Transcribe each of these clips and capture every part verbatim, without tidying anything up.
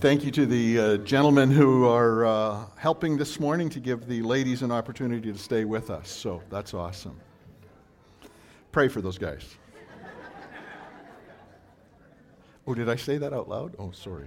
Thank you to the uh, gentlemen who are uh, helping this morning to give the ladies an opportunity to stay with us. So that's awesome. Pray for those guys. Oh, did I say that out loud? Oh, sorry.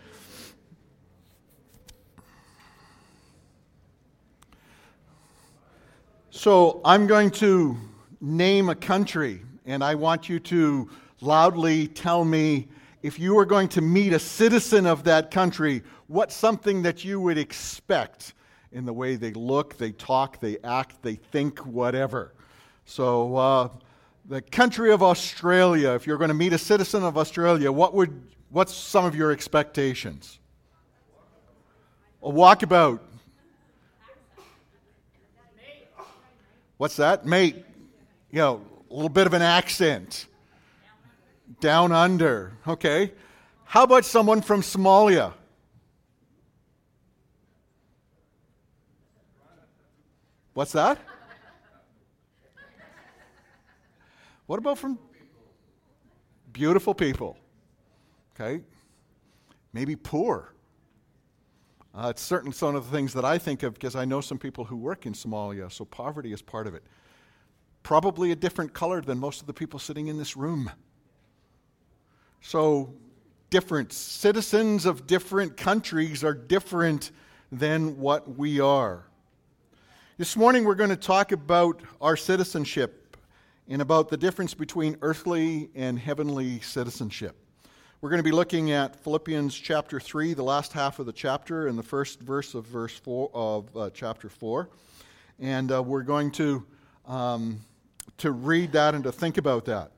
So I'm going to name a country, and I want you to loudly tell me, if you were going to meet a citizen of that country, what's something that you would expect in the way they look, they talk, they act, they think, whatever. So uh, the country of Australia, if you're going to meet a citizen of Australia, what would what's some of your expectations? A walkabout. What's that? Mate. You know, a little bit of an accent. Down under. Okay. How about someone from Somalia? What's that? What about from beautiful people? Okay. Maybe poor. Uh, it's certainly some of the things that I think of because I know some people who work in Somalia, so poverty is part of it. Probably a different color than most of the people sitting in this room. So different citizens of different countries are different than what we are. This morning we're going to talk about our citizenship and about the difference between earthly and heavenly citizenship. We're going to be looking at Philippians chapter three, the last half of the chapter, and the first verse of verse four of uh, chapter four. And uh, we're going to, um, to read that and to think about that.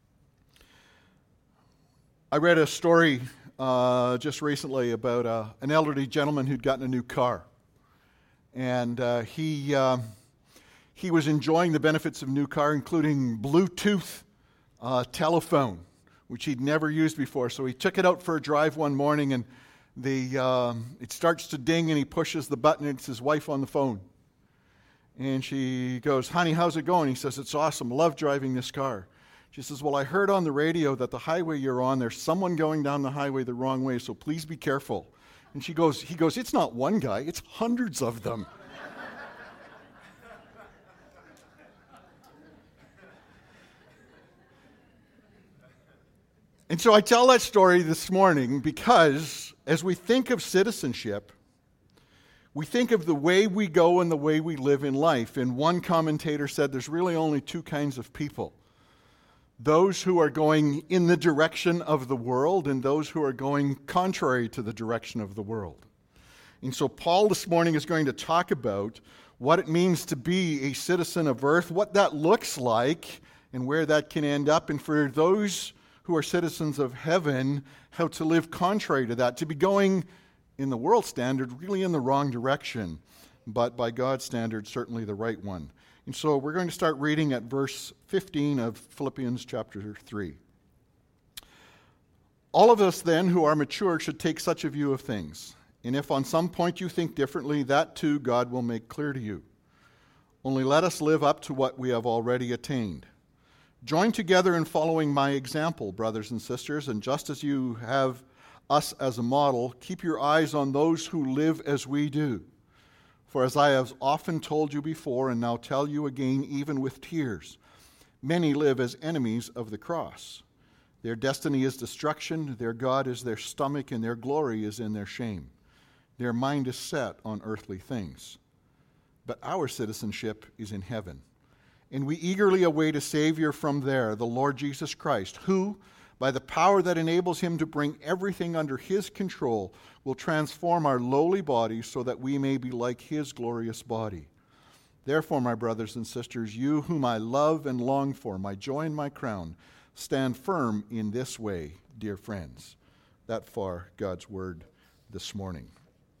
I read a story uh, just recently about uh, an elderly gentleman who'd gotten a new car. And uh, he uh, he was enjoying the benefits of a new car, including Bluetooth uh, telephone, which he'd never used before. So he took it out for a drive one morning, and the um, it starts to ding, and he pushes the button, and it's his wife on the phone. And she goes, "Honey, how's it going?" He says, "It's awesome. Love driving this car." She says, "Well, I heard on the radio that the highway you're on, there's someone going down the highway the wrong way, so please be careful." And she goes, he goes, "It's not one guy, it's hundreds of them." And so I tell that story this morning because as we think of citizenship, we think of the way we go and the way we live in life. And one commentator said there's really only two kinds of people. Those who are going in the direction of the world and those who are going contrary to the direction of the world. And so Paul this morning is going to talk about what it means to be a citizen of earth, what that looks like, and where that can end up. And for those who are citizens of heaven, how to live contrary to that, to be going in the world standard really in the wrong direction, but by God's standard certainly the right one. And so we're going to start reading at verse fifteen of Philippians chapter three. "All of us then who are mature should take such a view of things. And if on some point you think differently, that too God will make clear to you. Only let us live up to what we have already attained. Join together in following my example, brothers and sisters, and just as you have us as a model, keep your eyes on those who live as we do. For as I have often told you before, and now tell you again, even with tears, many live as enemies of the cross. Their destiny is destruction, their God is their stomach, and their glory is in their shame. Their mind is set on earthly things. But our citizenship is in heaven, and we eagerly await a Savior from there, the Lord Jesus Christ, who, by the power that enables him to bring everything under his control, will transform our lowly bodies so that we may be like his glorious body. Therefore, my brothers and sisters, you whom I love and long for, my joy and my crown, stand firm in this way, dear friends." That far, God's word this morning.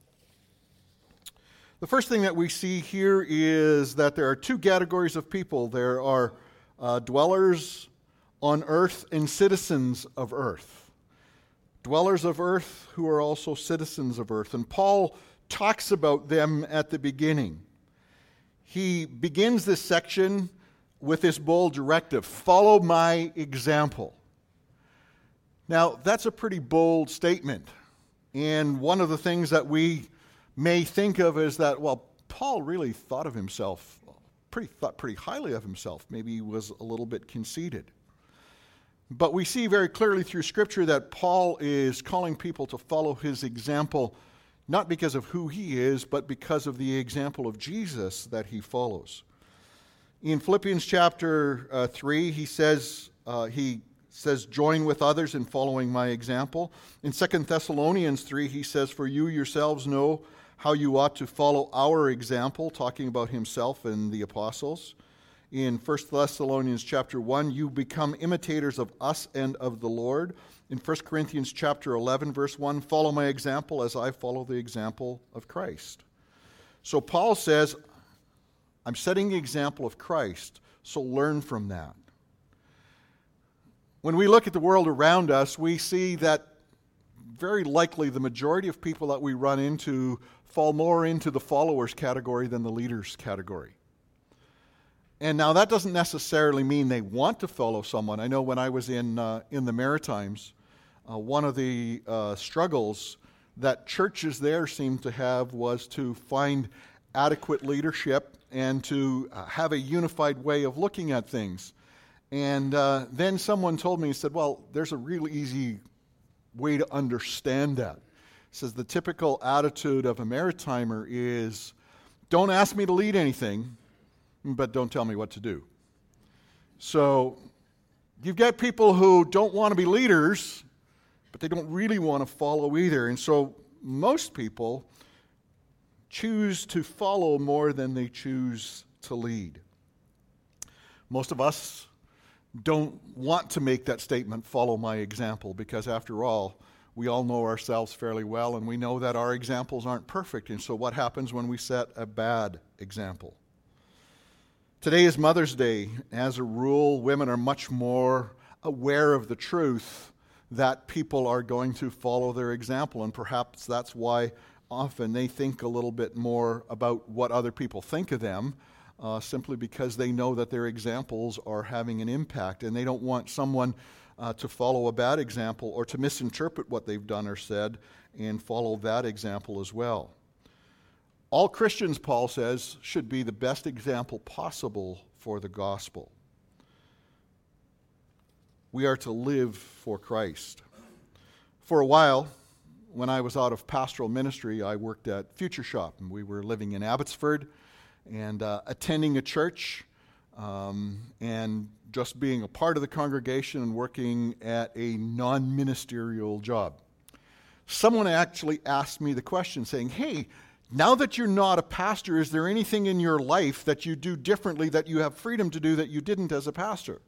The first thing that we see here is that there are two categories of people. There are uh, dwellers on earth and citizens of earth. Dwellers of earth who are also citizens of earth. And Paul talks about them at the beginning. He begins this section with this bold directive, follow my example. Now, that's a pretty bold statement. And one of the things that we may think of is that, well, Paul really thought of himself, pretty thought pretty highly of himself. Maybe he was a little bit conceited. But we see very clearly through Scripture that Paul is calling people to follow his example, not because of who he is, but because of the example of Jesus that he follows. In Philippians chapter uh, three, he says, uh, he says, join with others in following my example. In Second Thessalonians three, he says, for you yourselves know how you ought to follow our example, talking about himself and the apostles. In First Thessalonians chapter one, you become imitators of us and of the Lord. In First Corinthians chapter eleven, verse one, follow my example as I follow the example of Christ. So Paul says, I'm setting the example of Christ, so learn from that. When we look at the world around us, we see that very likely the majority of people that we run into fall more into the followers category than the leaders category. And now that doesn't necessarily mean they want to follow someone. I know when I was in uh, in the Maritimes, uh, one of the uh, struggles that churches there seemed to have was to find adequate leadership and to uh, have a unified way of looking at things. And uh, then someone told me, he said, well, there's a really easy way to understand that. He says the typical attitude of a Maritimer is, don't ask me to lead anything, but don't tell me what to do. So you've got people who don't want to be leaders, but they don't really want to follow either. And so most people choose to follow more than they choose to lead. Most of us don't want to make that statement, follow my example, because after all, we all know ourselves fairly well, and we know that our examples aren't perfect. And so what happens when we set a bad example? Today is Mother's Day. As a rule, women are much more aware of the truth that people are going to follow their example, and perhaps that's why often they think a little bit more about what other people think of them, uh, simply because they know that their examples are having an impact, and they don't want someone uh, to follow a bad example or to misinterpret what they've done or said and follow that example as well. All Christians, Paul says, should be the best example possible for the gospel. We are to live for Christ. For a while, when I was out of pastoral ministry, I worked at Future Shop, and we were living in Abbotsford and uh, attending a church um, and just being a part of the congregation and working at a non-ministerial job. Someone actually asked me the question saying, hey, now that you're not a pastor, is there anything in your life that you do differently that you have freedom to do that you didn't as a pastor?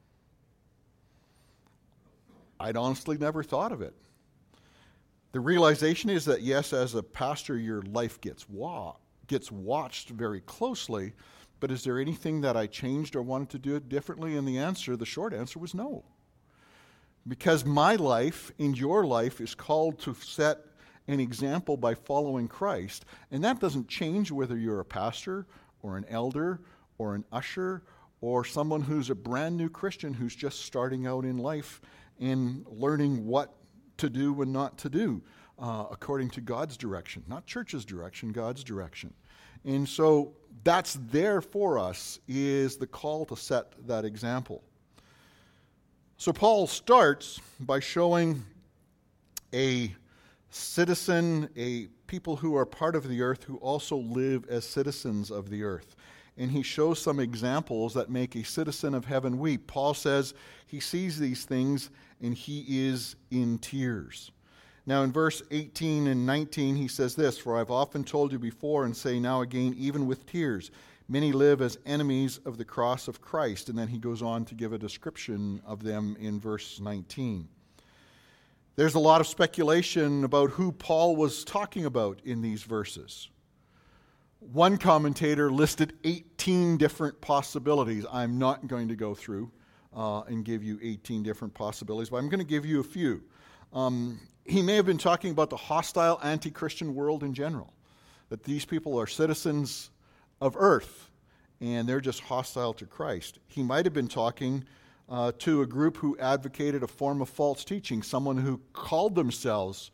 I'd honestly never thought of it. The realization is that, yes, as a pastor, your life gets wa- gets watched very closely, but is there anything that I changed or wanted to do it differently? And the answer, the short answer was no. Because my life and your life is called to set an example by following Christ, and that doesn't change whether you're a pastor or an elder or an usher or someone who's a brand new Christian who's just starting out in life and learning what to do and not to do uh, according to God's direction, not church's direction, God's direction. And so that's there for us, is the call to set that example. So Paul starts by showing a citizen, a people who are part of the earth who also live as citizens of the earth. And he shows some examples that make a citizen of heaven weep. Paul says he sees these things and he is in tears. Now in verse eighteen and nineteen he says this, for I've often told you before and say now again, even with tears, many live as enemies of the cross of Christ. And then he goes on to give a description of them in verse nineteen. There's a lot of speculation about who Paul was talking about in these verses. One commentator listed eighteen different possibilities. I'm not going to go through uh, and give you eighteen different possibilities, but I'm going to give you a few. Um, he may have been talking about the hostile anti-Christian world in general, that these people are citizens of earth and they're just hostile to Christ. He might have been talking uh, to a group who advocated a form of false teaching, someone who called themselves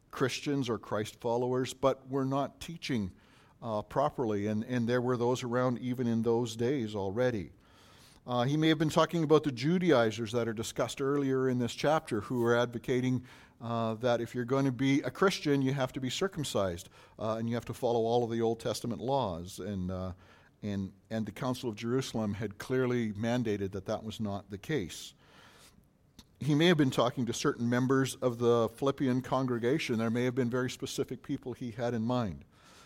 Christians or Christ followers, but were not teaching uh, properly, and, and there were those around even in those days already. Uh, he may have been talking about the Judaizers that are discussed earlier in this chapter, who are advocating uh, that if you're going to be a Christian, you have to be circumcised, uh, and you have to follow all of the Old Testament laws. And, uh, and, and the Council of Jerusalem had clearly mandated that that was not the case. He may have been talking to certain members of the Philippian congregation. There may have been very specific people he had in mind.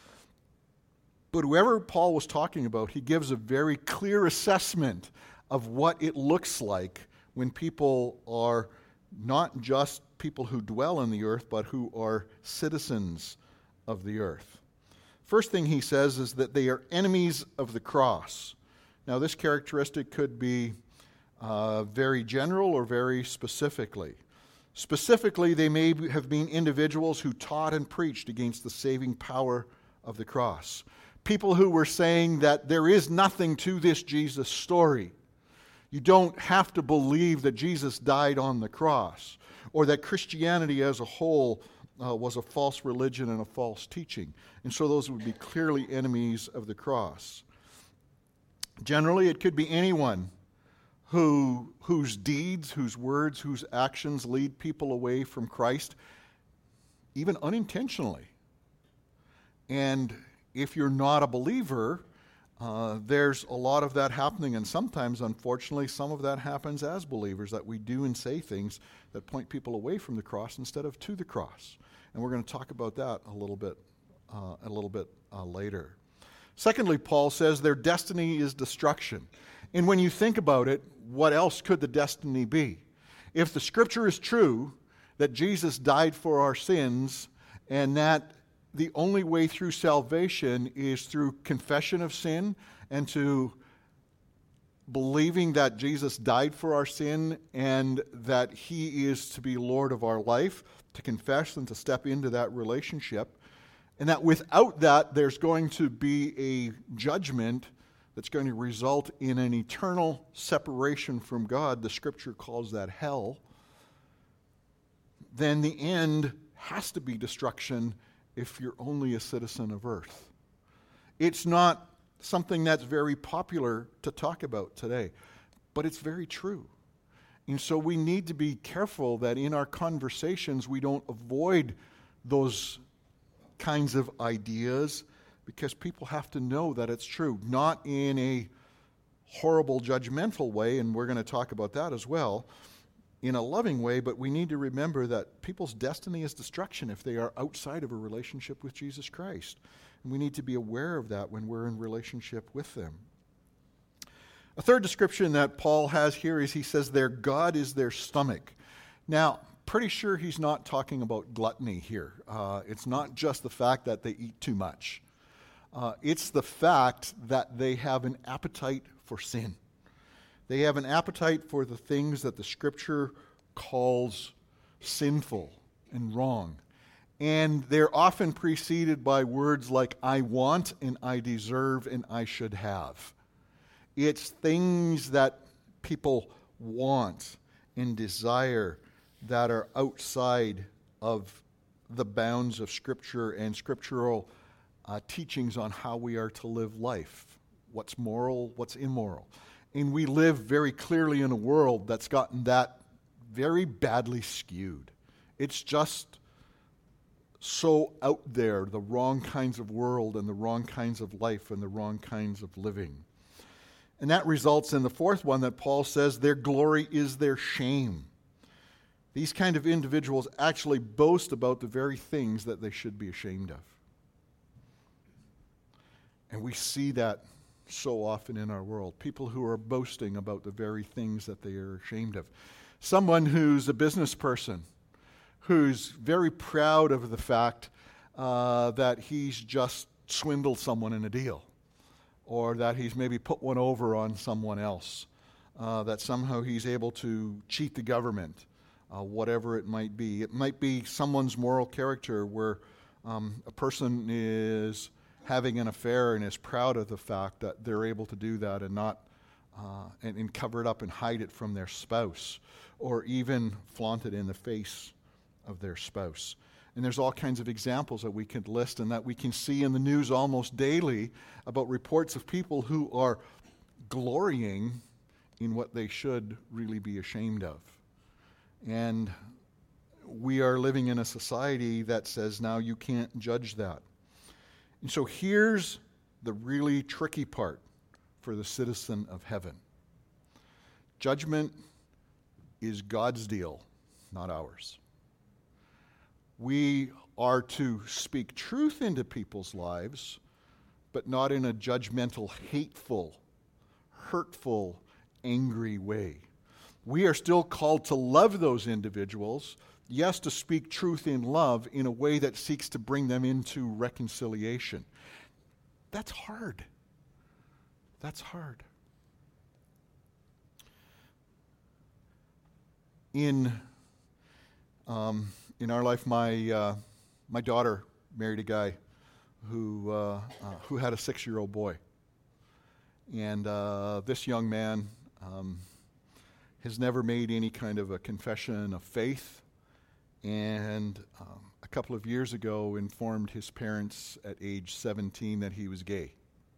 But whoever Paul was talking about, he gives a very clear assessment of what it looks like when people are not just people who dwell on the earth, but who are citizens of the earth. First thing he says is that they are enemies of the cross. Now, this characteristic could be uh, very general or very specifically. Specifically, they may have been individuals who taught and preached against the saving power of the cross. People who were saying that there is nothing to this Jesus story. You don't have to believe that Jesus died on the cross, or that Christianity as a whole uh, was a false religion and a false teaching. And so those would be clearly enemies of the cross. Generally, it could be anyone who, whose deeds, whose words, whose actions lead people away from Christ, even unintentionally. And if you're not a believer, uh, there's a lot of that happening, and sometimes, unfortunately, some of that happens as believers, that we do and say things that point people away from the cross instead of to the cross. And we're going to talk about that a little bit, uh, a little bit uh, later. Secondly, Paul says their destiny is destruction. And when you think about it, what else could the destiny be? If the Scripture is true, that Jesus died for our sins, and that the only way through salvation is through confession of sin and to believing that Jesus died for our sin and that He is to be Lord of our life, to confess and to step into that relationship, and that without that there's going to be a judgment that's going to result in an eternal separation from God. The Scripture calls that hell. Then the end has to be destruction if you're only a citizen of earth. It's not something that's very popular to talk about today, but it's very true. And so we need to be careful that in our conversations we don't avoid those kinds of ideas, because people have to know that it's true, not in a horrible judgmental way, and we're going to talk about that as well, in a loving way, but we need to remember that people's destiny is destruction if they are outside of a relationship with Jesus Christ. And we need to be aware of that when we're in relationship with them. A third description that Paul has here is he says their God is their stomach. Now, pretty sure he's not talking about gluttony here. Uh, it's not just the fact that they eat too much. Uh, it's the fact that they have an appetite for sin. They have an appetite for the things that the Scripture calls sinful and wrong. And they're often preceded by words like, I want and I deserve and I should have. It's things that people want and desire that are outside of the bounds of Scripture and scriptural uh, teachings on how we are to live life. What's moral, what's immoral. And we live very clearly in a world that's gotten that very badly skewed. It's just so out there, the wrong kinds of world and the wrong kinds of life and the wrong kinds of living. And that results in the fourth one that Paul says, their glory is their shame. These kind of individuals actually boast about the very things that they should be ashamed of. And we see that so often in our world. People who are boasting about the very things that they are ashamed of. Someone who's a business person, who's very proud of the fact uh, that he's just swindled someone in a deal, or that he's maybe put one over on someone else, uh, that somehow he's able to cheat the government, uh, whatever it might be. It might be someone's moral character where um, a person is having an affair and is proud of the fact that they're able to do that and not uh, and, and cover it up and hide it from their spouse, or even flaunt it in the face of their spouse. And there's all kinds of examples that we could list and that we can see in the news almost daily about reports of people who are glorying in what they should really be ashamed of. And we are living in a society that says now you can't judge that. And so here's the really tricky part for the citizen of heaven. Judgment is God's deal, not ours. We are to speak truth into people's lives, but not in a judgmental, hateful, hurtful, angry way. We are still called to love those individuals, yes, to speak truth in love in a way that seeks to bring them into reconciliation. That's hard. That's hard. In um, in our life, my uh, my daughter married a guy who uh, uh, who had a six-year-old boy, and uh, this young man um, has never made any kind of a confession of faith, and um, a couple of years ago informed his parents at age seventeen that he was gay.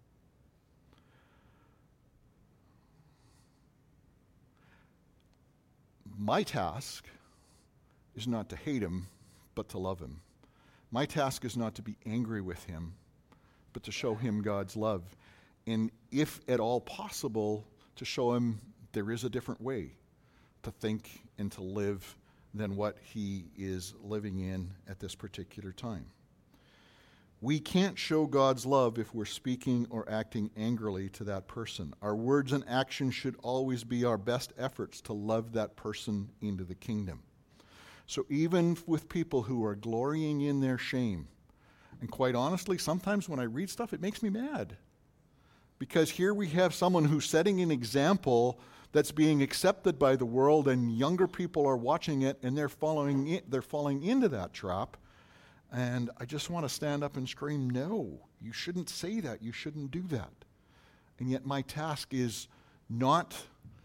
My task is not to hate him, but to love him. My task is not to be angry with him, but to show him God's love. And if at all possible, to show him there is a different way to think and to live than what he is living in at this particular time. We can't show God's love if we're speaking or acting angrily to that person. Our words and actions should always be our best efforts to love that person into the kingdom. So even with people who are glorying in their shame, and quite honestly, sometimes when I read stuff, it makes me mad. Because here we have someone who's setting an example that's being accepted by the world, and younger people are watching it, and they're following it, they're falling into that trap. And I just want to stand up and scream, no, you shouldn't say that. You shouldn't do that. And yet my task is not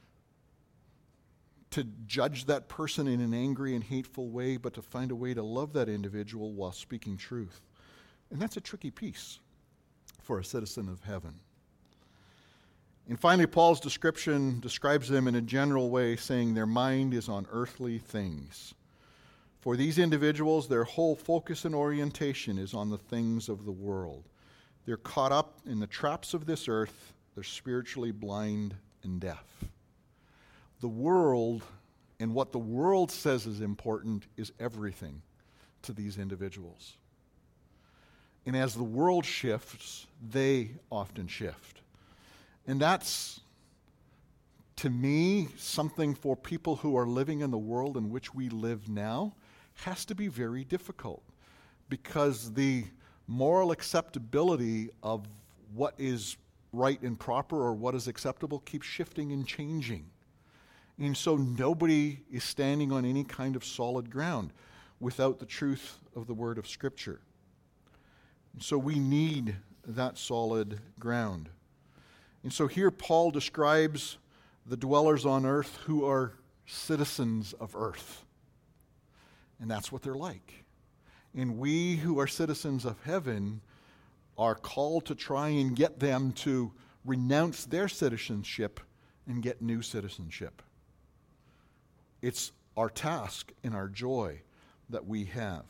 to judge that person in an angry and hateful way, but to find a way to love that individual while speaking truth. And that's a tricky piece for a citizen of heaven. And finally, Paul's description describes them in a general way, saying their mind is on earthly things. For these individuals, their whole focus and orientation is on the things of the world. They're caught up in the traps of this earth. They're spiritually blind and deaf. The world and what the world says is important is everything to these individuals. And as the world shifts, they often shift. And that's, to me, something for people who are living in the world in which we live now has to be very difficult, because the moral acceptability of what is right and proper or what is acceptable keeps shifting and changing. And so nobody is standing on any kind of solid ground without the truth of the word of Scripture. And so we need that solid ground. And so here Paul describes the dwellers on earth who are citizens of earth. And that's what they're like. And we who are citizens of heaven are called to try and get them to renounce their citizenship and get new citizenship. It's our task and our joy that we have.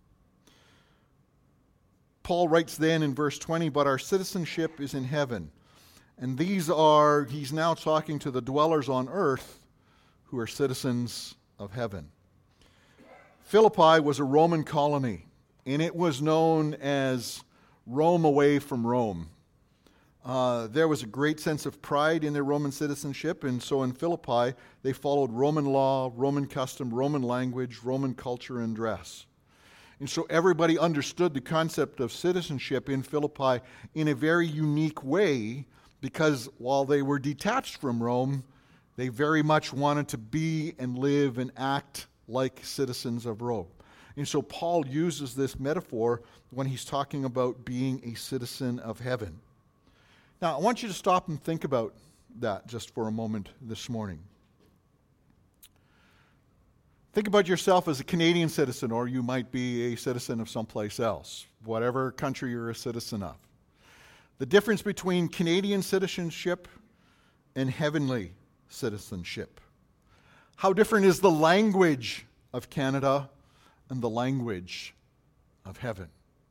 Paul writes then in verse twenty, but our citizenship is in heaven. And these are, he's now talking to the dwellers on earth who are citizens of heaven. Philippi was a Roman colony, and it was known as Rome away from Rome. Uh, there was a great sense of pride in their Roman citizenship, and so in Philippi, they followed Roman law, Roman custom, Roman language, Roman culture and dress. And so everybody understood the concept of citizenship in Philippi in a very unique way, because while they were detached from Rome, they very much wanted to be and live and act like citizens of Rome. And so Paul uses this metaphor when he's talking about being a citizen of heaven. Now, I want you to stop and think about that just for a moment this morning. Think about yourself as a Canadian citizen, or you might be a citizen of someplace else, whatever country you're a citizen of. The difference between Canadian citizenship and heavenly citizenship. How different is the language of Canada and the language of heaven?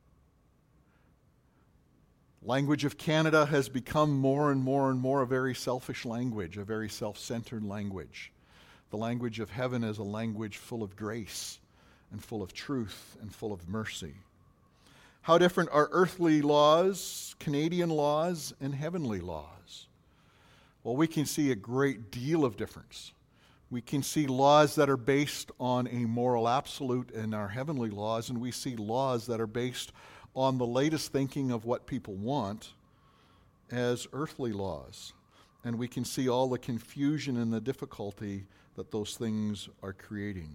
Language of Canada has become more and more and more a very selfish language, a very self-centered language. The language of heaven is a language full of grace and full of truth and full of mercy. How different are earthly laws, Canadian laws, and heavenly laws? Well, we can see a great deal of difference. We can see laws that are based on a moral absolute in our heavenly laws, and we see laws that are based on the latest thinking of what people want as earthly laws. And we can see all the confusion and the difficulty that those things are creating.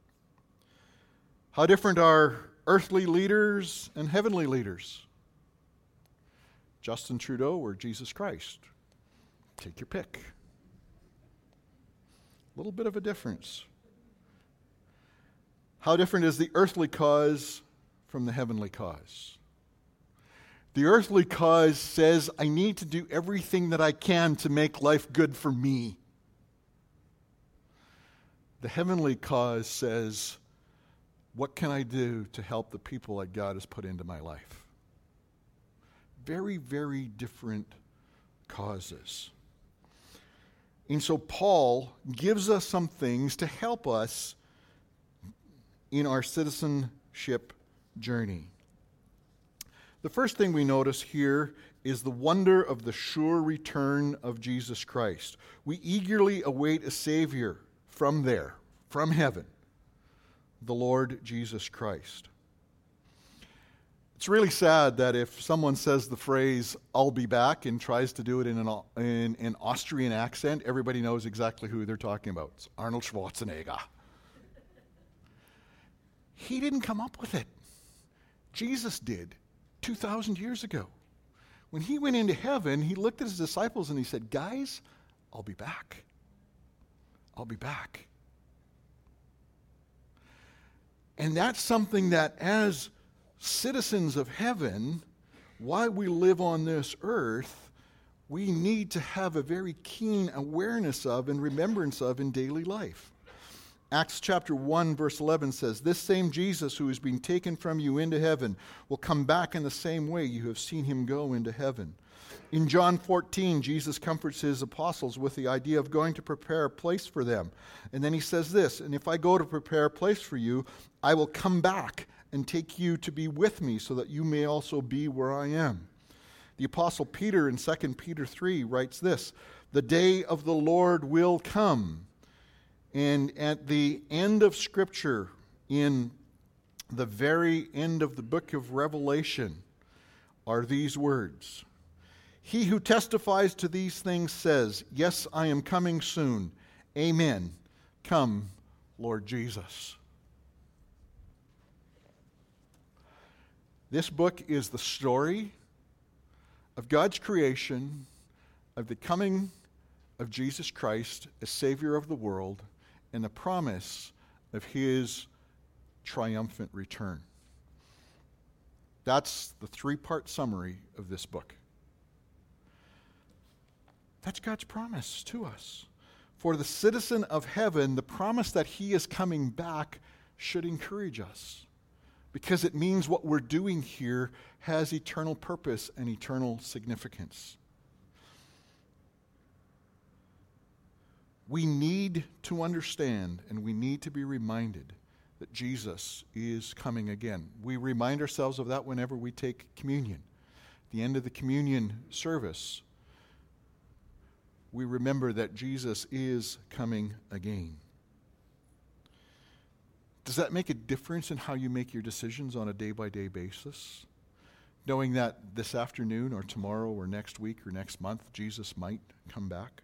How different are earthly leaders and heavenly leaders? Justin Trudeau or Jesus Christ? Take your pick. A little bit of a difference. How different is the earthly cause from the heavenly cause? The earthly cause says, I need to do everything that I can to make life good for me. The heavenly cause says, what can I do to help the people that God has put into my life? Very, very different causes. And so Paul gives us some things to help us in our citizenship journey. The first thing we notice here is the wonder of the sure return of Jesus Christ. We eagerly await a Savior from there, from heaven, the Lord Jesus Christ. It's really sad that if someone says the phrase, I'll be back, and tries to do it in an in an Austrian accent, everybody knows exactly who they're talking about. It's Arnold Schwarzenegger. He didn't come up with it. Jesus did two thousand years ago. When he went into heaven, he looked at his disciples and he said, guys, I'll be back. I'll be back. And that's something that as citizens of heaven, while we live on this earth, we need to have a very keen awareness of and remembrance of in daily life. Acts chapter one verse eleven says, this same Jesus who is being taken from you into heaven will come back in the same way you have seen him go into heaven. In John fourteen, Jesus comforts his apostles with the idea of going to prepare a place for them. And then he says this, and if I go to prepare a place for you, I will come back and take you to be with me so that you may also be where I am. The apostle Peter in Second Peter three writes this, the day of the Lord will come. And at the end of Scripture, in the very end of the book of Revelation, are these words. He who testifies to these things says, yes, I am coming soon. Amen. Come, Lord Jesus. This book is the story of God's creation, of the coming of Jesus Christ as Savior of the world, and the promise of his triumphant return. That's the three-part summary of this book. That's God's promise to us. For the citizen of heaven, the promise that he is coming back should encourage us, because it means what we're doing here has eternal purpose and eternal significance. We need to understand and we need to be reminded that Jesus is coming again. We remind ourselves of that whenever we take communion. At the end of the communion service, we remember that Jesus is coming again. Does that make a difference in how you make your decisions on a day-by-day basis? Knowing that this afternoon or tomorrow or next week or next month, Jesus might come back?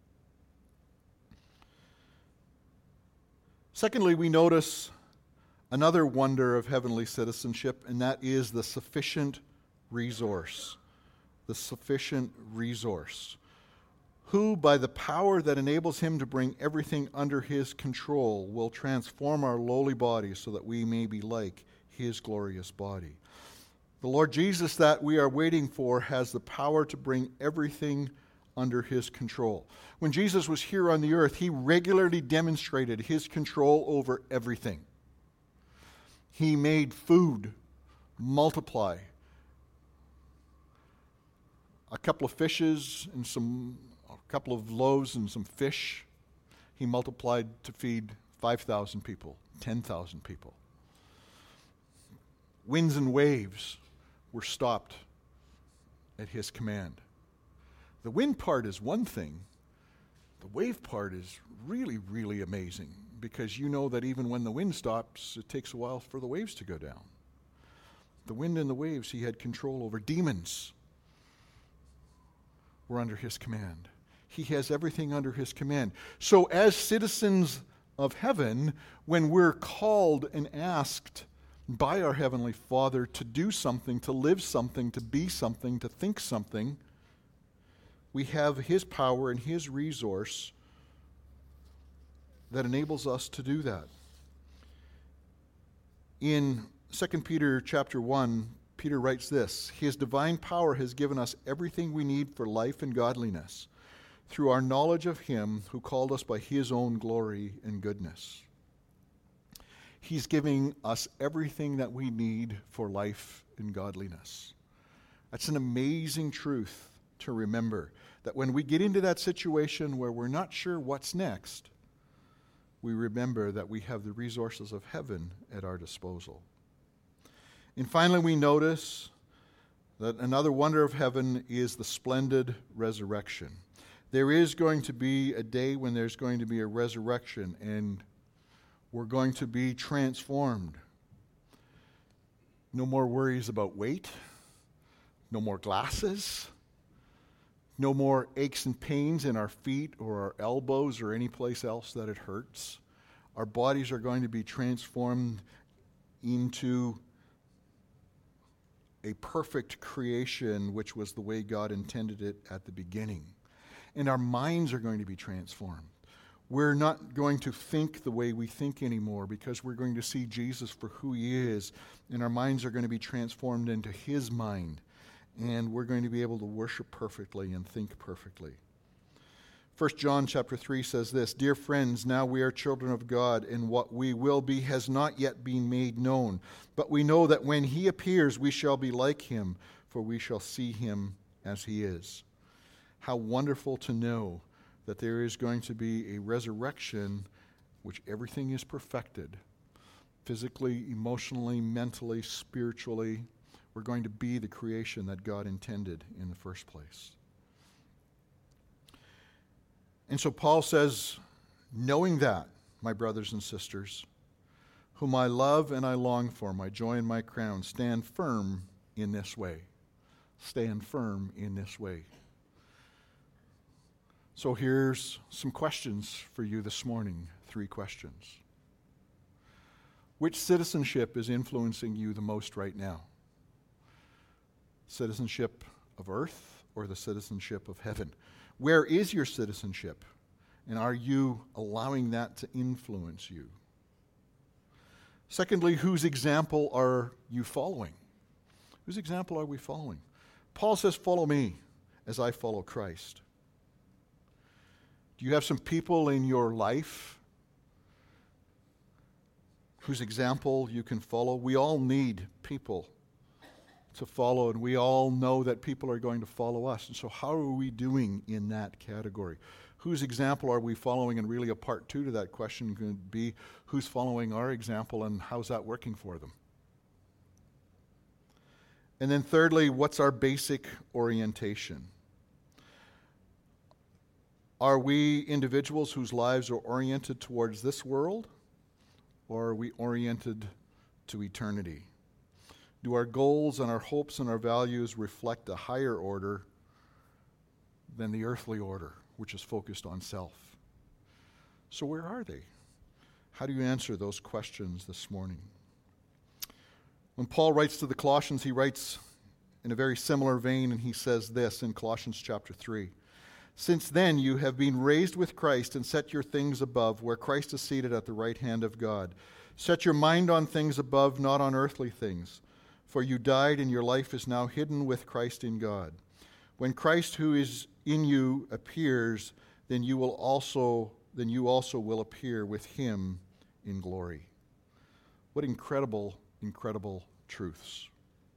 Secondly, we notice another wonder of heavenly citizenship, and that is the sufficient resource. The sufficient resource. who, by the power that enables him to bring everything under his control, will transform our lowly bodies so that we may be like his glorious body. The Lord Jesus that we are waiting for has the power to bring everything under his control. When Jesus was here on the earth, he regularly demonstrated his control over everything. He made food multiply. A couple of fishes and some, a couple of loaves and some fish, he multiplied to feed five thousand people, ten thousand people. Winds and waves were stopped at his command. The wind part is one thing. The wave part is really, really amazing, because you know that even when the wind stops, it takes a while for the waves to go down. The wind and the waves he had control over. Demons were under his command. He has everything under his command. So as citizens of heaven, when we're called and asked by our Heavenly Father to do something, to live something, to be something, to think something, we have his power and his resource that enables us to do that. In Second Peter chapter one, Peter writes this: his divine power has given us everything we need for life and godliness through our knowledge of him who called us by his own glory and goodness. He's giving us everything that we need for life and godliness. That's an amazing truth to remember, that when we get into that situation where we're not sure what's next, we remember that we have the resources of heaven at our disposal. And finally, we notice that another wonder of heaven is the splendid resurrection. There is going to be a day when there's going to be a resurrection, and we're going to be transformed. No more worries about weight. No more glasses. No more aches and pains in our feet or our elbows or any place else that it hurts. Our bodies are going to be transformed into a perfect creation, which was the way God intended it at the beginning. And our minds are going to be transformed. We're not going to think the way we think anymore, because we're going to see Jesus for who he is, and our minds are going to be transformed into his mind, and we're going to be able to worship perfectly and think perfectly. First John chapter three says this: dear friends, now we are children of God, and what we will be has not yet been made known. But we know that when he appears, we shall be like him, for we shall see him as he is. How wonderful to know that there is going to be a resurrection which everything is perfected. Physically, emotionally, mentally, spiritually. We're going to be the creation that God intended in the first place. And so Paul says, knowing that, my brothers and sisters, whom I love and I long for, my joy and my crown, stand firm in this way. Stand firm in this way. So here's some questions for you this morning. Three questions. Which citizenship is influencing you the most right now? Citizenship of earth or the citizenship of heaven? Where is your citizenship? And are you allowing that to influence you? Secondly, whose example are you following? Whose example are we following? Paul says, follow me as I follow Christ. Do you have some people in your life whose example you can follow? We all need people to follow, and we all know that people are going to follow us. And so how are we doing in that category? Whose example are we following? And really a part two to that question could be, who's following our example and how's that working for them? And then thirdly, what's our basic orientation? Are we individuals whose lives are oriented towards this world, or are we oriented to eternity? Do our goals and our hopes and our values reflect a higher order than the earthly order, which is focused on self? So where are they? How do you answer those questions this morning? When Paul writes to the Colossians, he writes in a very similar vein, and he says this in Colossians chapter three. Since then you have been raised with Christ and set your things above, where Christ is seated at the right hand of God. Set your mind on things above, not on earthly things. For you died, and your life is now hidden with Christ in God. When Christ, who is in you, appears, then you will also then you also will appear with him in glory. What incredible, incredible truths.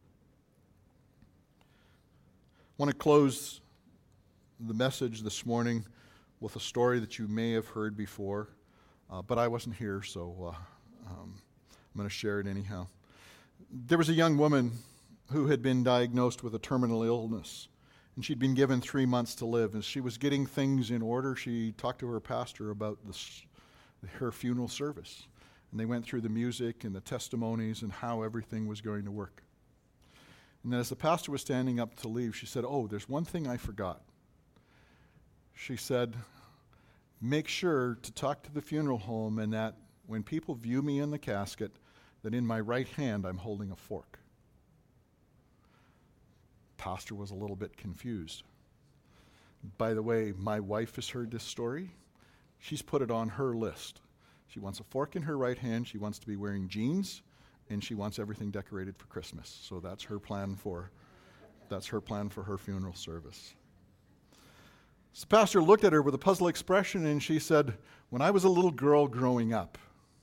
I want to close the message this morning with a story that you may have heard before, uh, but I wasn't here, so uh, um, I'm going to share it anyhow. There was a young woman who had been diagnosed with a terminal illness, and she'd been given three months to live. As she was getting things in order, she talked to her pastor about this, her funeral service, and they went through the music and the testimonies and how everything was going to work. And then as the pastor was standing up to leave, she said, "Oh, there's one thing I forgot." She said, "Make sure to talk to the funeral home, and that when people view me in the casket, that in my right hand I'm holding a fork." Pastor was a little bit confused. By the way, my wife has heard this story. She's put it on her list. She wants a fork in her right hand. She wants to be wearing jeans, and she wants everything decorated for Christmas. So that's her plan for that's her plan for her funeral service. So the pastor looked at her with a puzzled expression, and she said, "When I was a little girl growing up,"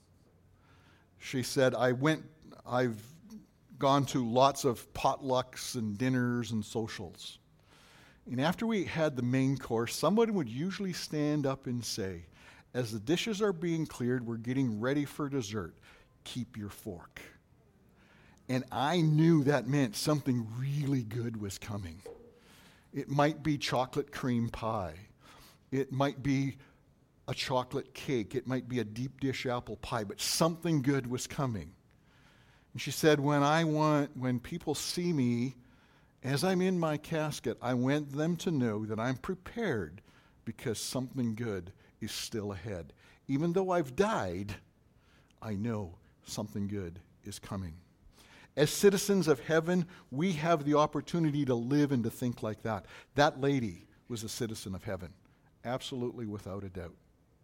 she said, I went, I've gone to lots of potlucks and dinners and socials. And after we had the main course, somebody would usually stand up and say, "As the dishes are being cleared, we're getting ready for dessert. Keep your fork." And I knew that meant something really good was coming. It might be chocolate cream pie. It might be a chocolate cake. It might be a deep dish apple pie, but something good was coming. And she said, when I want, when people see me as I'm in my casket, I want them to know that I'm prepared because something good is still ahead. Even though I've died, I know something good is coming. As citizens of heaven, we have the opportunity to live and to think like that. That lady was a citizen of heaven, absolutely without a doubt.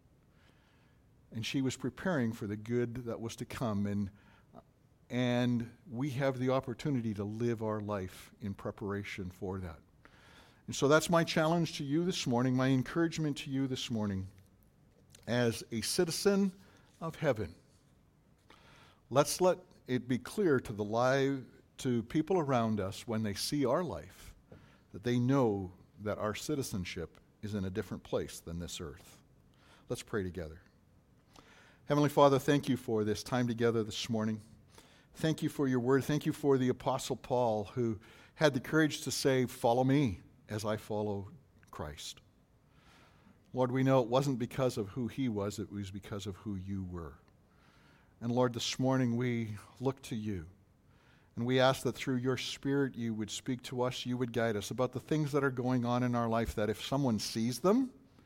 And she was preparing for the good that was to come, and and we have the opportunity to live our life in preparation for that. And so that's my challenge to you this morning, my encouragement to you this morning. As a citizen of heaven, let's let it be clear to the live, to people around us when they see our life, that they know that our citizenship is in a different place than this earth. Let's pray together. Heavenly Father, thank you for this time together this morning. Thank you for your word. Thank you for the Apostle Paul, who had the courage to say, "Follow me as I follow Christ." Lord, we know it wasn't because of who he was, it was because of who you were. And Lord, this morning we look to you, and we ask that through your Spirit you would speak to us, you would guide us about the things that are going on in our life, that if someone sees them,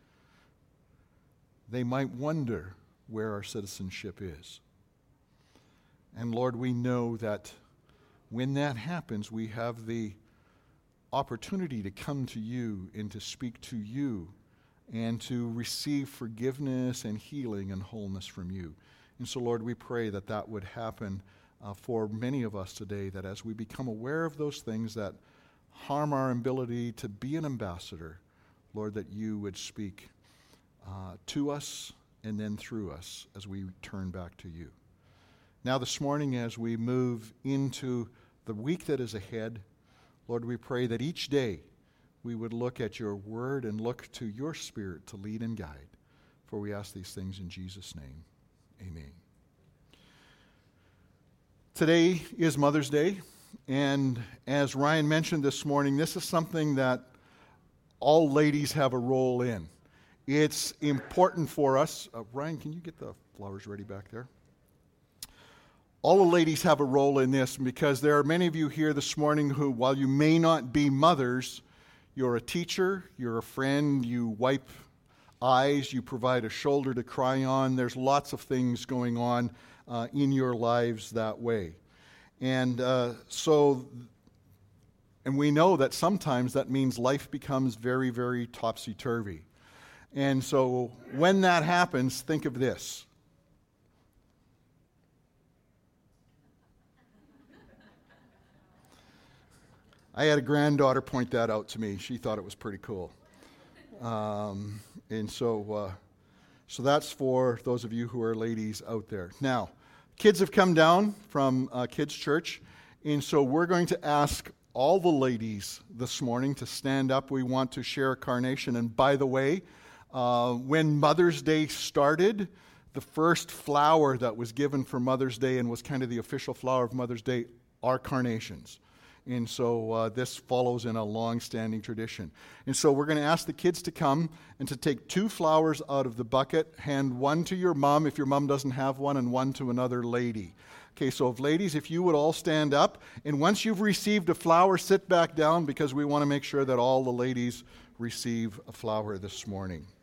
they might wonder where our citizenship is. And Lord, we know that when that happens, we have the opportunity to come to you and to speak to you and to receive forgiveness and healing and wholeness from you. And so, Lord, we pray that that would happen uh, for many of us today, that as we become aware of those things that harm our ability to be an ambassador, Lord, that you would speak uh, to us and then through us as we turn back to you. Now this morning, as we move into the week that is ahead, Lord, we pray that each day we would look at your word and look to your Spirit to lead and guide. For we ask these things in Jesus' name. Amen. Today is Mother's Day, and as Ryan mentioned this morning, this is something that all ladies have a role in. It's important for us. Uh, Ryan, can you get the flowers ready back there? All the ladies have a role in this, because there are many of you here this morning who, while you may not be mothers, you're a teacher, you're a friend, you wipe eyes, you provide a shoulder to cry on. There's lots of things going on uh, in your lives that way. And uh, so And we know that sometimes that means life becomes very, very topsy-turvy. And so when that happens, think of this. I had a granddaughter point that out to me. She thought it was pretty cool. Um, and so, uh, so that's for those of you who are ladies out there. Now, kids have come down from uh, Kids Church, and so we're going to ask all the ladies this morning to stand up. We want to share a carnation. And by the way, uh, when Mother's Day started, the first flower that was given for Mother's Day and was kind of the official flower of Mother's Day are carnations. And so uh, this follows in a long-standing tradition. And so we're going to ask the kids to come and to take two flowers out of the bucket, hand one to your mom if your mom doesn't have one, and one to another lady. Okay, so if ladies, if you would all stand up, and once you've received a flower, sit back down because we want to make sure that all the ladies receive a flower this morning.